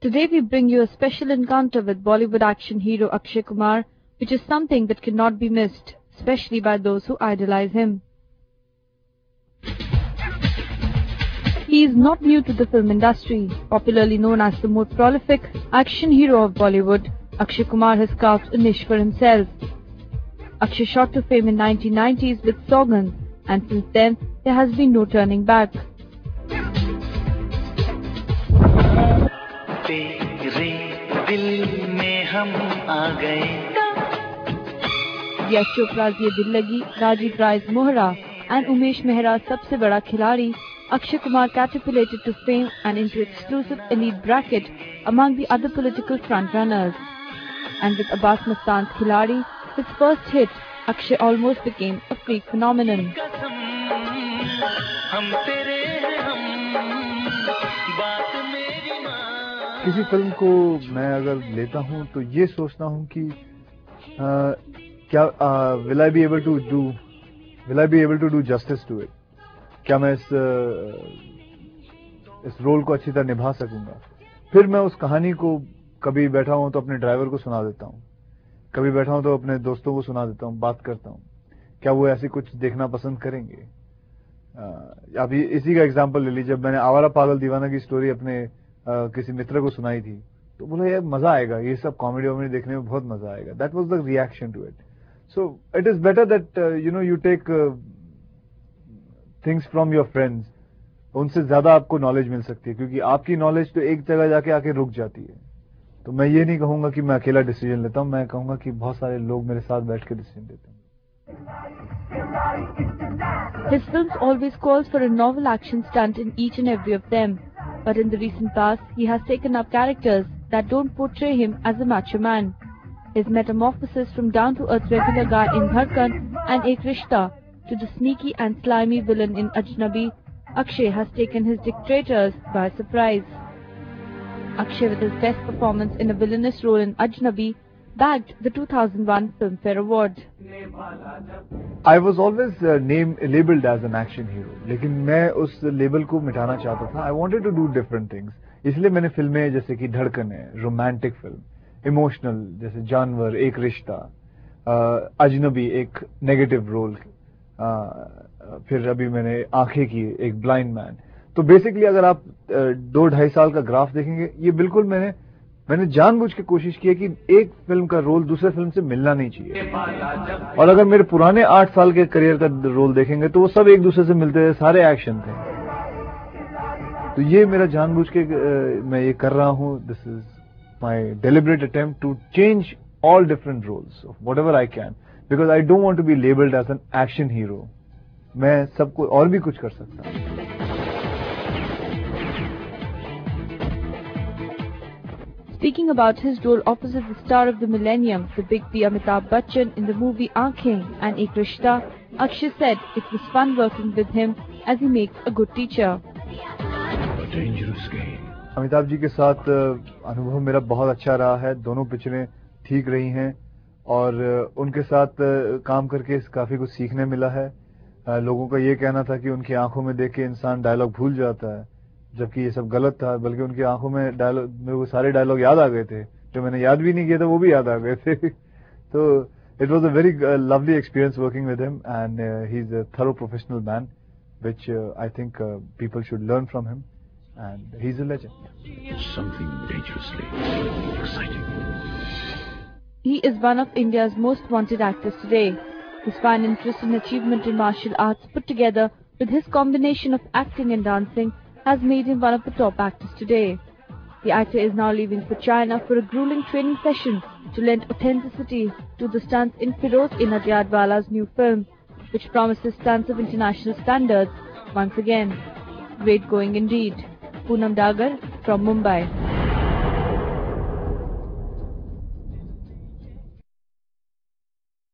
Today we bring you a special encounter with Bollywood action hero Akshay Kumar, which is something that cannot be missed, especially by those who idolize him. He is not new to the film industry. Popularly known as the most prolific action hero of Bollywood, Akshay Kumar has carved a niche for himself. Akshay shot to fame in 1990s with Saugan, and since then there has been no turning back. यश चोपड़ा's ये दिल लगी, Rajiv Rai's Mohra, and Umesh Mehra's सबसे बड़ा खिलाड़ी, Akshay Kumar catapulted to fame and into exclusive elite bracket among the other political frontrunners. And with Abbas Mastan's Khiladi, his first hit, Akshay almost became a freak phenomenon. किसी film को मैं अगर लेता हूं तो ये सोचता हूं कि क्या will I be able to do justice to it? क्या मैं इस रोल को अच्छी तरह निभा सकूंगा? फिर मैं उस कहानी को कभी बैठा हूं तो अपने ड्राइवर को सुना देता हूं, कभी बैठा हूं तो अपने दोस्तों को सुना देता हूं, बात करता हूं, क्या वो ऐसी कुछ देखना पसंद करेंगे? अभी इसी का एग्जांपल ले लीजिए, जब मैंने आवारा पागल दीवाना की स्टोरी अपने किसी मित्र को सुनाई थी तो बोला यार मजा आएगा, ये सब कॉमेडी वॉमेडी देखने में बहुत मजा आएगा. That was the reaction to it. So it is better that you take things from your friends. उनसे ज्यादा आपको नॉलेज मिल सकती है, क्योंकि आपकी नॉलेज तो एक जगह जाके आके रुक जाती है. तो मैं ये नहीं कहूंगा कि मैं अकेला डिसीजन लेता हूं, मैं कहूंगा कि बहुत सारे लोग मेरे साथ बैठ के डिसीजन लेते हैं. His films always calls for a novel action stunt in each and every of them. But in the recent past, he has taken up characters that don't portray him as a macho man. His metamorphosis from down-to-earth regular guy in Dhadkan and Ek Rishta to the sneaky and slimy villain in Ajnabi, Akshay has taken his dictators by surprise. Akshay, with his best performance in a villainous role in Ajnabi, bagged the 2001 Filmfare Award. I was always labeled as an action hero, लेकिन मैं उस label को मिटाना चाहता था. I wanted to do different things. इसलिए मैंने फिल्में जैसे कि धड़कन है, रोमांटिक फिल्म, इमोशनल जैसे जानवर, एक रिश्ता, अजनबी एक नेगेटिव रोल, फिर अभी मैंने आंखें की, एक ब्लाइंड मैन. तो बेसिकली अगर आप 2-2.5 साल का ग्राफ देखेंगे, ये बिल्कुल मैंने जानबूझ के कोशिश की है कि एक फिल्म का रोल दूसरे फिल्म से मिलना नहीं चाहिए. और अगर मेरे पुराने 8 साल के करियर का रोल देखेंगे तो वो सब एक दूसरे से मिलते थे, सारे एक्शन थे. तो ये मेरा जानबूझ के मैं ये कर रहा हूं. This is my deliberate attempt to change all different roles of whatever I can, because I don't want to be labelled as an action hero. मैं सबको और भी कुछ कर सकता हूं. Speaking about his role opposite the star of the millennium, the big B Amitabh Bachchan in the movie Aankhein and Ek Rishta, Akshay said it was fun working with him as he makes a good teacher. Amitabh ji के साथ अनुभव मेरा बहुत अच्छा रहा है. दोनों पिक्चरें ठीक रही हैं और उनके साथ काम करके काफी कुछ सीखने मिला है. लोगों का ये कहना था कि उनकी आंखों में देख के इंसान डायलॉग भूल जाता है, जबकि ये सब गलत था. बल्कि उनकी आंखों में डायलॉग, मेरे को सारे डायलॉग याद आ गए थे, जो मैंने याद भी नहीं किया था वो भी याद आ गए थे. तो it was a very lovely experience working with him, and he is a thorough professional man, which I think people should learn from him, and he is a legend. Something dangerously exciting. He is one of India's most wanted actors today. His fine interest and achievement in martial arts put together with his combination of acting and dancing has made him one of the top actors today. The actor is now leaving for China for a grueling training session to lend authenticity to the stunts in Firoz Nadyadwala's new film, which promises stunts of international standards once again. Great going indeed. Poonam Dagar from Mumbai.